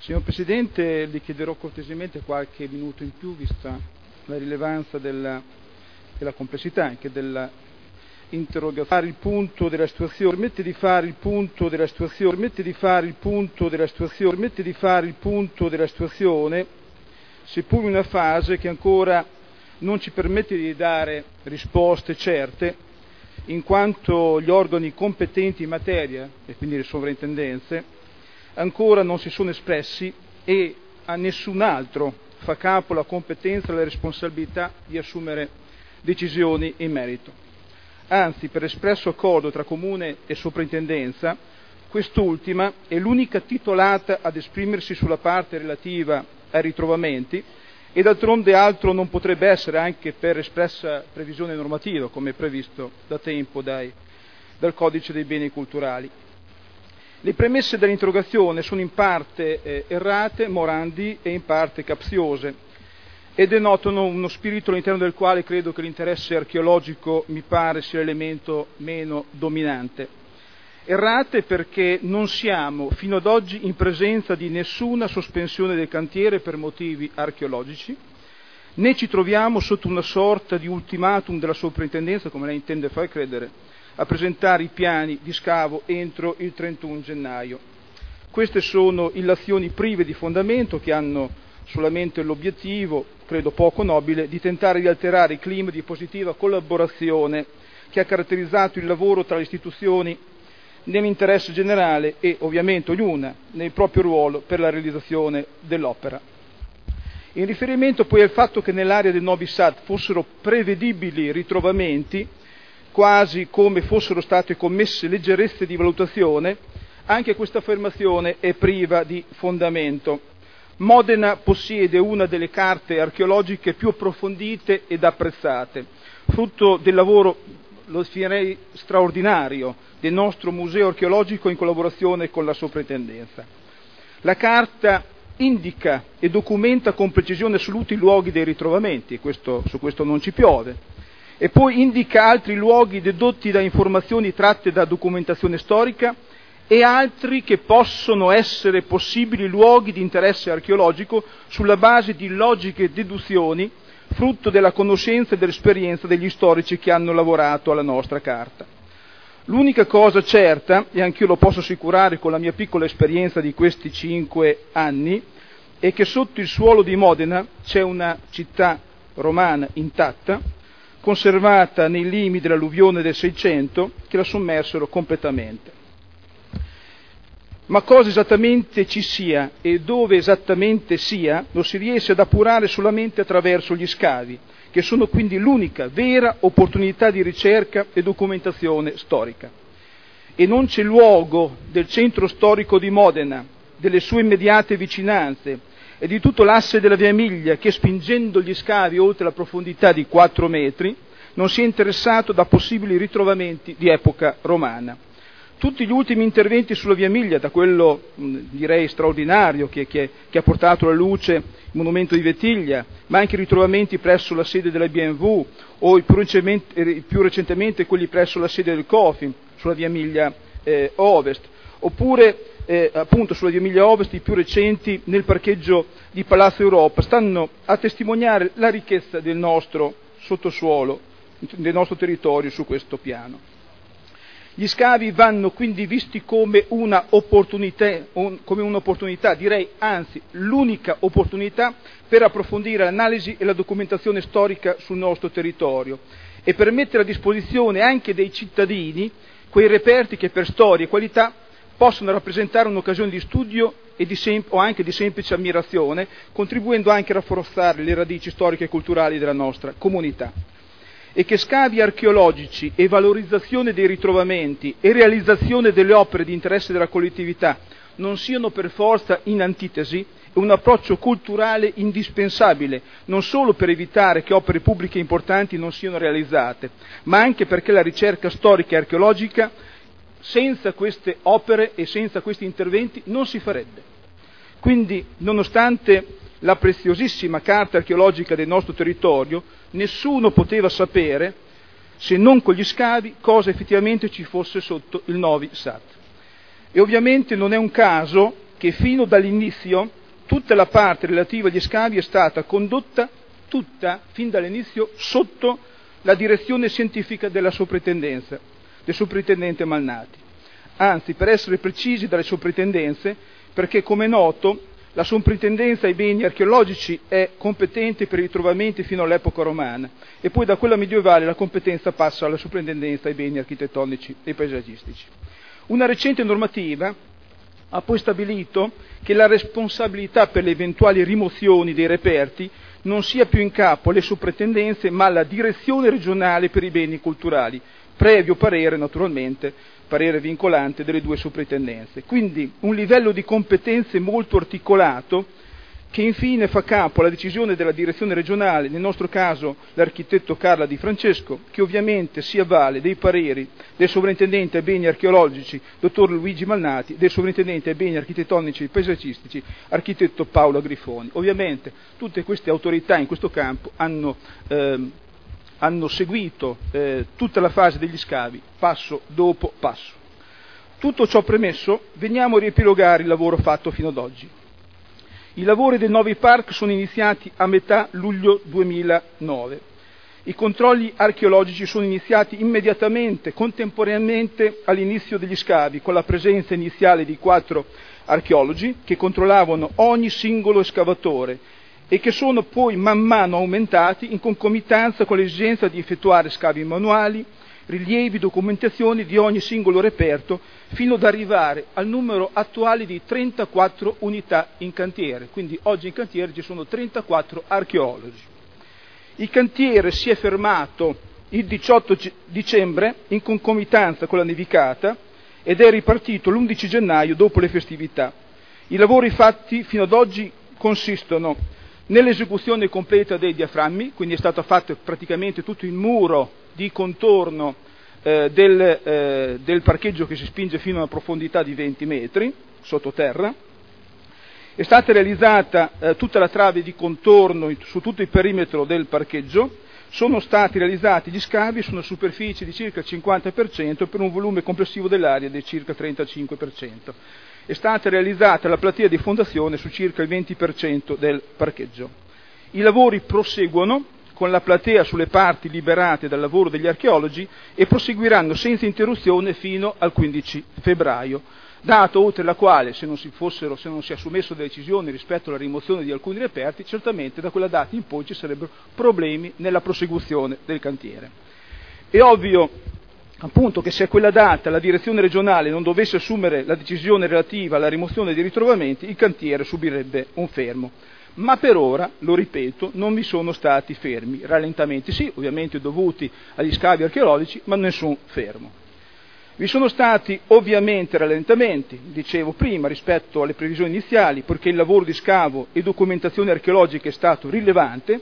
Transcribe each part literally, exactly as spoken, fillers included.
Signor Presidente, le chiederò cortesemente qualche minuto in più, vista la rilevanza della, della complessità anche della interrogazione. Il punto della situazione, permette di fare il punto della situazione, permette di fare il punto della situazione, permette di fare il punto della situazione, seppur in una fase che ancora non ci permette di dare risposte certe, in quanto gli organi competenti in materia, e quindi le sovrintendenze, ancora non si sono espressi e a nessun altro fa capo la competenza e la responsabilità di assumere decisioni in merito. Anzi, per espresso accordo tra Comune e Soprintendenza, quest'ultima è l'unica titolata ad esprimersi sulla parte relativa ai ritrovamenti e d'altronde altro non potrebbe essere, anche per espressa previsione normativa, come previsto da tempo dai, dal Codice dei Beni Culturali. Le premesse dell'interrogazione sono in parte eh, errate, morandi e in parte capziose e denotano uno spirito all'interno del quale credo che l'interesse archeologico mi pare sia l'elemento meno dominante. Errate perché non siamo fino ad oggi in presenza di nessuna sospensione del cantiere per motivi archeologici, né ci troviamo sotto una sorta di ultimatum della soprintendenza, come lei intende far credere, a presentare i piani di scavo entro il trentuno gennaio. Queste sono illazioni prive di fondamento che hanno solamente l'obiettivo, credo poco nobile, di tentare di alterare il clima di positiva collaborazione che ha caratterizzato il lavoro tra le istituzioni nell'interesse generale e ovviamente ognuna nel proprio ruolo per la realizzazione dell'opera. In riferimento poi al fatto che nell'area del Novi Sad fossero prevedibili ritrovamenti, quasi come fossero state commesse leggerezze di valutazione, anche questa affermazione è priva di fondamento. Modena possiede una delle carte archeologiche più approfondite ed apprezzate, frutto del lavoro, lo definirei straordinario, del nostro museo archeologico in collaborazione con la soprintendenza. La carta indica e documenta con precisione assoluta i luoghi dei ritrovamenti, e questo, su questo non ci piove, e poi indica altri luoghi dedotti da informazioni tratte da documentazione storica e altri che possono essere possibili luoghi di interesse archeologico sulla base di logiche deduzioni, frutto della conoscenza e dell'esperienza degli storici che hanno lavorato alla nostra carta. L'unica cosa certa, e anch'io lo posso assicurare con la mia piccola esperienza di questi cinque anni, è che sotto il suolo di Modena c'è una città romana intatta, conservata nei limiti dell'alluvione del Seicento, che la sommersero completamente. Ma cosa esattamente ci sia e dove esattamente sia lo si riesce ad appurare solamente attraverso gli scavi, che sono quindi l'unica vera opportunità di ricerca e documentazione storica. E non c'è luogo del centro storico di Modena, delle sue immediate vicinanze e di tutto l'asse della Via Emilia che, spingendo gli scavi oltre la profondità di quattro metri, non si è interessato da possibili ritrovamenti di epoca romana. Tutti gli ultimi interventi sulla Via Emilia, da quello mh, direi straordinario che, che, che ha portato alla luce il monumento di Vettiglia, ma anche i ritrovamenti presso la sede della B M W o più recentemente, più recentemente quelli presso la sede del COFIM sulla Via Emilia eh, Ovest, oppure eh, appunto sulla Via Emilia Ovest i più recenti nel parcheggio di Palazzo Europa, stanno a testimoniare la ricchezza del nostro sottosuolo, del nostro territorio su questo piano. Gli scavi vanno quindi visti come una opportunità, come un'opportunità, direi anzi l'unica opportunità per approfondire l'analisi e la documentazione storica sul nostro territorio e per mettere a disposizione anche dei cittadini quei reperti che per storia e qualità possono rappresentare un'occasione di studio e di sem- o anche di semplice ammirazione, contribuendo anche a rafforzare le radici storiche e culturali della nostra comunità. E che scavi archeologici e valorizzazione dei ritrovamenti e realizzazione delle opere di interesse della collettività non siano per forza in antitesi è un approccio culturale indispensabile, non solo per evitare che opere pubbliche importanti non siano realizzate, ma anche perché la ricerca storica e archeologica senza queste opere e senza questi interventi non si farebbe. Quindi, nonostante la preziosissima carta archeologica del nostro territorio, nessuno poteva sapere, se non con gli scavi, cosa effettivamente ci fosse sotto il Novi Sad. E ovviamente non è un caso che fino dall'inizio tutta la parte relativa agli scavi è stata condotta tutta, fin dall'inizio, sotto la direzione scientifica della soprintendenza, del soprintendente Malnati. Anzi, per essere precisi, dalle soprintendenze, perché come è noto la soprintendenza ai beni archeologici è competente per i ritrovamenti fino all'epoca romana e poi da quella medievale la competenza passa alla soprintendenza ai beni architettonici e paesaggistici. Una recente normativa ha poi stabilito che la responsabilità per le eventuali rimozioni dei reperti non sia più in capo alle soprintendenze ma alla direzione regionale per i beni culturali, previo parere naturalmente, parere vincolante delle due soprintendenze. Quindi un livello di competenze molto articolato che infine fa capo alla decisione della direzione regionale, nel nostro caso l'architetto Carla Di Francesco, che ovviamente si avvale dei pareri del sovrintendente ai beni archeologici, dottor Luigi Malnati, del sovrintendente ai beni architettonici e paesaggistici, architetto Paolo Grifoni. Ovviamente tutte queste autorità in questo campo hanno, ehm, hanno seguito eh, tutta la fase degli scavi, passo dopo passo. Tutto ciò premesso, veniamo a riepilogare il lavoro fatto fino ad oggi. I lavori del Novi Park sono iniziati a metà luglio duemilanove. I controlli archeologici sono iniziati immediatamente, contemporaneamente all'inizio degli scavi, con la presenza iniziale di quattro archeologi che controllavano ogni singolo escavatore e che sono poi man mano aumentati in concomitanza con l'esigenza di effettuare scavi manuali, rilievi, documentazioni di ogni singolo reperto, fino ad arrivare al numero attuale di trentaquattro unità in cantiere. Quindi oggi in cantiere ci sono trentaquattro archeologi. Il cantiere si è fermato il diciotto dicembre in concomitanza con la nevicata ed è ripartito l'undici gennaio dopo le festività. I lavori fatti fino ad oggi consistono nell'esecuzione completa dei diaframmi, quindi è stato fatto praticamente tutto il muro di contorno eh, del, eh, del parcheggio che si spinge fino a una profondità di venti metri sottoterra. È stata realizzata eh, tutta la trave di contorno su tutto il perimetro del parcheggio, sono stati realizzati gli scavi su una superficie di circa il cinquanta per cento per un volume complessivo dell'area di circa il trentacinque per cento. È stata realizzata la platea di fondazione su circa il venti per cento del parcheggio. I lavori proseguono con la platea sulle parti liberate dal lavoro degli archeologi e proseguiranno senza interruzione fino al quindici febbraio, dato oltre la quale, se non si fossero, se non si assumessero delle decisioni rispetto alla rimozione di alcuni reperti, certamente da quella data in poi ci sarebbero problemi nella prosecuzione del cantiere. È ovvio appunto che se a quella data la direzione regionale non dovesse assumere la decisione relativa alla rimozione dei ritrovamenti, il cantiere subirebbe un fermo. Ma per ora, lo ripeto, non vi sono stati fermi, rallentamenti sì, ovviamente dovuti agli scavi archeologici, ma nessun fermo. Vi sono stati ovviamente rallentamenti, dicevo prima, rispetto alle previsioni iniziali, perché il lavoro di scavo e documentazione archeologica è stato rilevante,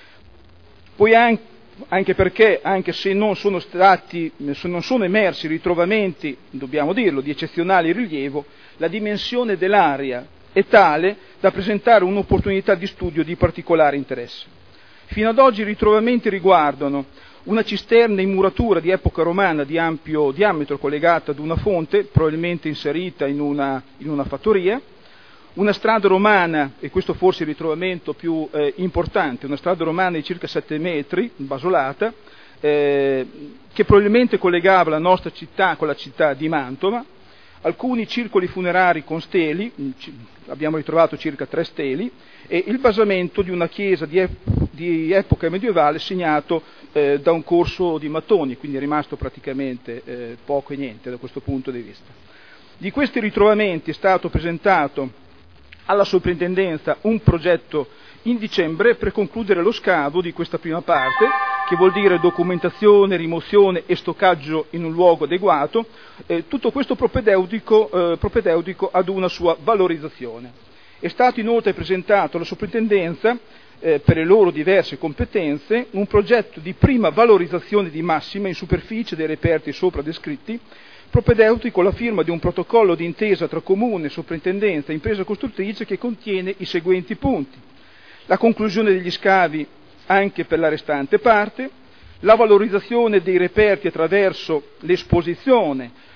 poi anche, anche perché, anche se non sono stati, se non sono emersi ritrovamenti, dobbiamo dirlo, di eccezionale rilievo, la dimensione dell'area è tale da presentare un'opportunità di studio di particolare interesse. Fino ad oggi i ritrovamenti riguardano una cisterna in muratura di epoca romana di ampio diametro collegata ad una fonte, probabilmente inserita in una, in una fattoria, una strada romana, e questo forse è il ritrovamento più eh, importante, una strada romana di circa sette metri, basolata, eh, che probabilmente collegava la nostra città con la città di Mantova, alcuni circoli funerari con steli, abbiamo ritrovato circa tre steli, e il basamento di una chiesa di, ep- di epoca medievale segnato eh, da un corso di mattoni, quindi è rimasto praticamente eh, poco e niente da questo punto di vista. Di questi ritrovamenti è stato presentato alla soprintendenza un progetto in dicembre per concludere lo scavo di questa prima parte, che vuol dire documentazione, rimozione e stoccaggio in un luogo adeguato, eh, tutto questo propedeutico, eh, propedeutico ad una sua valorizzazione. È stato inoltre presentato alla soprintendenza, eh, per le loro diverse competenze, un progetto di prima valorizzazione di massima in superficie dei reperti sopra descritti, propedeutico alla firma di un protocollo di intesa tra comune, soprintendenza e impresa costruttrice che contiene i seguenti punti: la conclusione degli scavi anche per la restante parte, la valorizzazione dei reperti attraverso l'esposizione,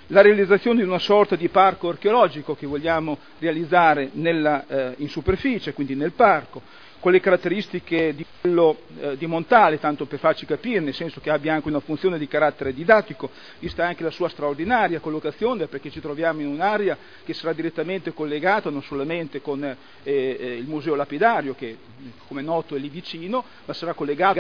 la realizzazione di una sorta di parco archeologico che vogliamo realizzare nella, eh, in superficie, quindi nel parco, con le caratteristiche di quello eh, di Montale, tanto per farci capire, nel senso che abbia anche una funzione di carattere didattico, vista anche la sua straordinaria collocazione, perché ci troviamo in un'area che sarà direttamente collegata non solamente con eh, eh, il Museo Lapidario, che come è noto è lì vicino, ma sarà collegato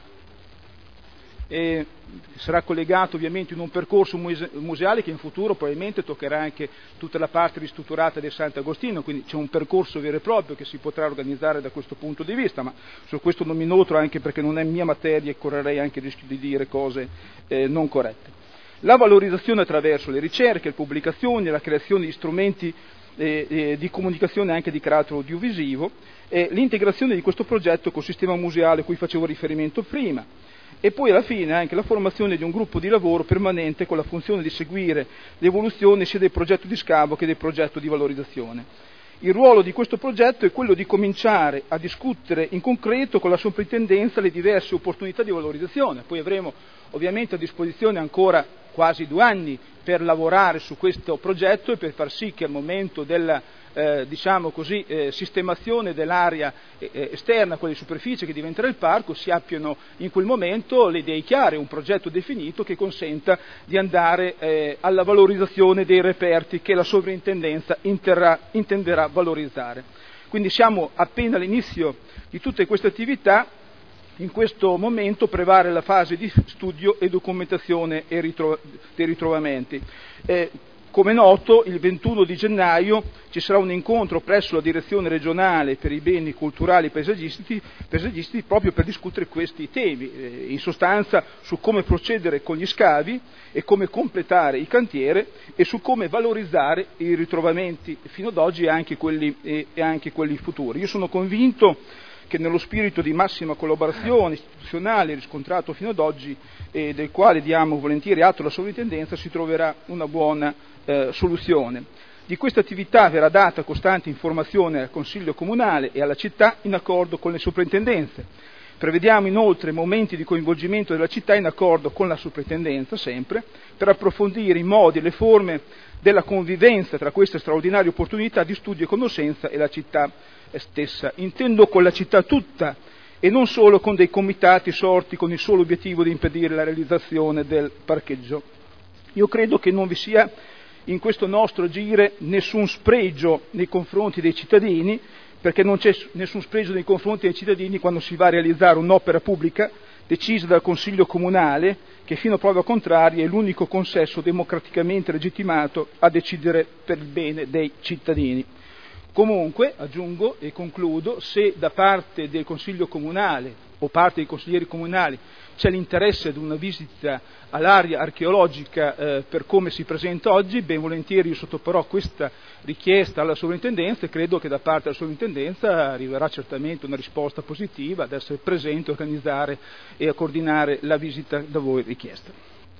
E sarà collegato ovviamente in un percorso muse- museale che in futuro probabilmente toccherà anche tutta la parte ristrutturata del Sant'Agostino, quindi c'è un percorso vero e proprio che si potrà organizzare da questo punto di vista, ma su questo non mi nutro anche perché non è mia materia e correrei anche il rischio di dire cose eh, non corrette. La valorizzazione attraverso le ricerche, le pubblicazioni, la creazione di strumenti eh, eh, di comunicazione anche di carattere audiovisivo, e l'integrazione di questo progetto col sistema museale a cui facevo riferimento prima. E poi alla fine anche la formazione di un gruppo di lavoro permanente con la funzione di seguire l'evoluzione sia del progetto di scavo che del progetto di valorizzazione. Il ruolo di questo progetto è quello di cominciare a discutere in concreto con la soprintendenza le diverse opportunità di valorizzazione. Poi avremo ovviamente a disposizione ancora quasi due anni per lavorare su questo progetto e per far sì che al momento della eh, diciamo così, eh, sistemazione dell'area eh, esterna, quella di superficie che diventerà il parco, si abbiano in quel momento le idee chiare, un progetto definito che consenta di andare eh, alla valorizzazione dei reperti che la sovrintendenza interrà, intenderà valorizzare. Quindi siamo appena all'inizio di tutte queste attività. In questo momento prevale la fase di studio e documentazione e ritro- dei ritrovamenti. Eh, come noto, il ventuno di gennaio ci sarà un incontro presso la Direzione regionale per i beni culturali e paesaggistici, paesaggistici proprio per discutere questi temi, eh, in sostanza su come procedere con gli scavi e come completare il cantiere e su come valorizzare i ritrovamenti fino ad oggi e anche quelli, e, e anche quelli futuri. Io sono convinto che nello spirito di massima collaborazione istituzionale riscontrato fino ad oggi e del quale diamo volentieri atto alla sovrintendenza si troverà una buona eh, soluzione. Di questa attività verrà data costante informazione al Consiglio Comunale e alla città in accordo con le soprintendenze. Prevediamo inoltre momenti di coinvolgimento della città in accordo con la soprintendenza sempre per approfondire i modi e le forme della convivenza tra queste straordinarie opportunità di studio e conoscenza e la città stessa. Intendo con la città tutta e non solo con dei comitati sorti con il solo obiettivo di impedire la realizzazione del parcheggio. Io credo che non vi sia in questo nostro agire nessun spregio nei confronti dei cittadini, perché non c'è nessun spregio nei confronti dei cittadini quando si va a realizzare un'opera pubblica decisa dal Consiglio Comunale, che fino a prova contraria è l'unico consesso democraticamente legittimato a decidere per il bene dei cittadini. Comunque, aggiungo e concludo, se da parte del Consiglio Comunale o parte dei consiglieri comunali c'è l'interesse ad una visita all'area archeologica eh, per come si presenta oggi, ben volentieri io sottoporrò questa richiesta alla sovrintendenza e credo che da parte della sovrintendenza arriverà certamente una risposta positiva ad essere presente, organizzare e a coordinare la visita da voi richiesta.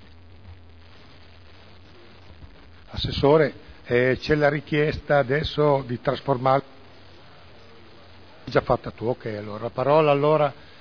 Assessore, eh, c'è la richiesta adesso di trasformarlo. Già fatta tu, ok, allora la parola allora